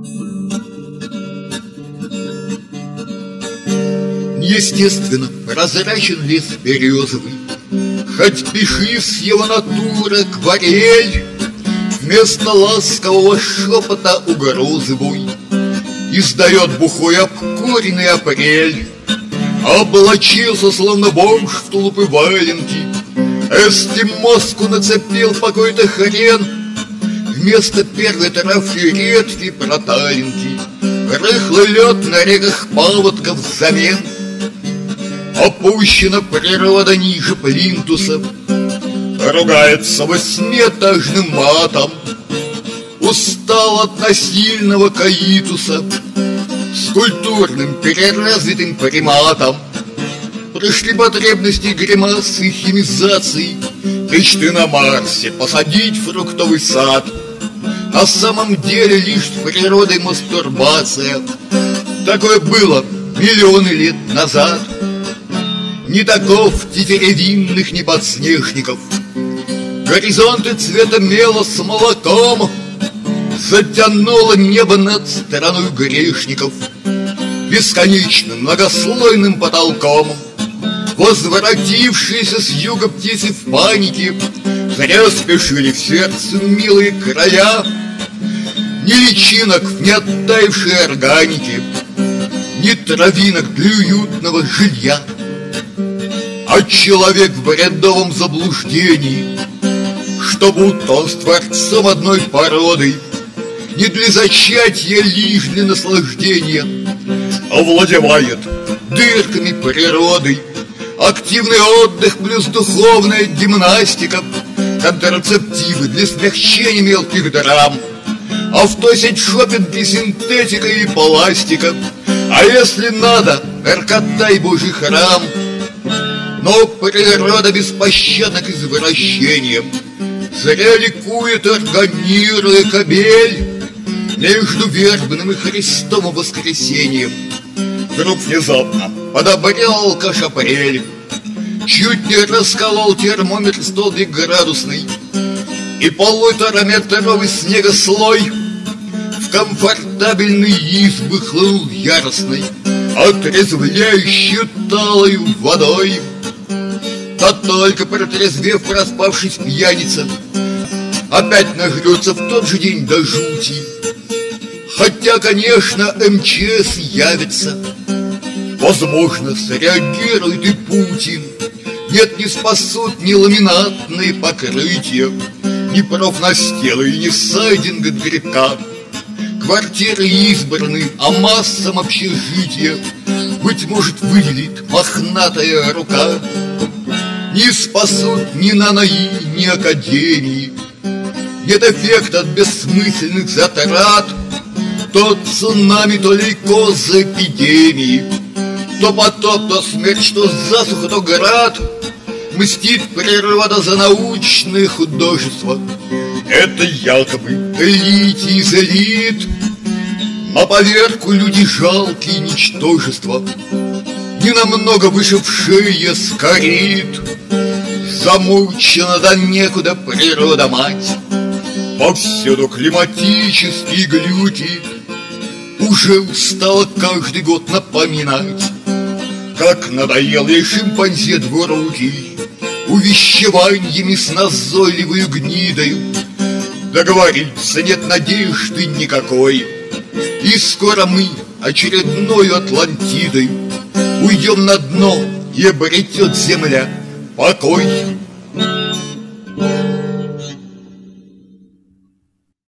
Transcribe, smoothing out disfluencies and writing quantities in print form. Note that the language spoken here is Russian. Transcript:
Естественно, прозрачен лес березовый, хоть пиши с его натуры акварель, вместо ласкового шепота угрозы бой издает бухой обкуренный апрель. Облачился, словно бомж в тулупы валенки, эскимоску нацепил какой-то хрен, вместо первой травки редкий проталинки, рыхлый лед на реках паводков взамен. Опущена природа ниже плинтуса, ругается восьмиэтажным матом, устал от насильного каитуса с культурным переразвитым приматом. Пришли потребности гримасы химизации, мечты на Марсе посадить фруктовый сад. На самом деле лишь природой мастурбация. Такое было миллионы лет назад. Не таков тетеревинных неподснежников. Горизонты цвета мела с молоком затянуло небо над страной грешников бесконечным многослойным потолком. Возвратившиеся с юга птицы в панике зря спешили в сердце милые края. Ни личинок, ни оттаившей органики, ни травинок для уютного жилья. А человек в бредовом заблуждении, что будто он с творцом одной породы, не для зачатия, лишь для наслаждения, овладевает дырками природы. Активный отдых плюс духовная гимнастика, контрацептивы для смягчения мелких драм, автосеть шопинг и синтетика и пластика, а если надо, наркота и божий храм. Но природа беспощадна к извращениям, зря ликует, органируя кобель между вербным и Христовым воскресением. Вдруг внезапно подобрел алкаш апрель, чуть не расколол термометр 102 градусный, и 1,5-метровый снегослой в комфортабельной избы хлынул яростной, отрезвляющей талою водой. Да только протрезвев, проспавшись пьяница, опять нагрется в тот же день до жути. Хотя, конечно, МЧС явится, возможно, среагирует и Путин. Нет, не спасут ни ламинатные покрытия, ни профнастелы и ни сайдинг от грибка. Квартиры избраны, а массам общежития, быть может, выделит мохнатая рука. Не спасут ни НАНОИ, ни академии. Нет эффекта от бессмысленных затрат. То цунами, то лейкоз эпидемии, то потоп, то смерть, то засуха, то град. Мстит природа за научное художество. Это якобы элите из элит. На поверку люди жалкие ничтожества, не намного выше в шее скорит. Замучена да некуда природа мать, повсюду климатические глюки. Уже устала каждый год напоминать, как надоел ей шимпанзе двурукий увещеваниями с назойливой гнидою. Договориться нет надежды никакой, и скоро мы очередною Атлантидой уйдем на дно, и обретет земля покой.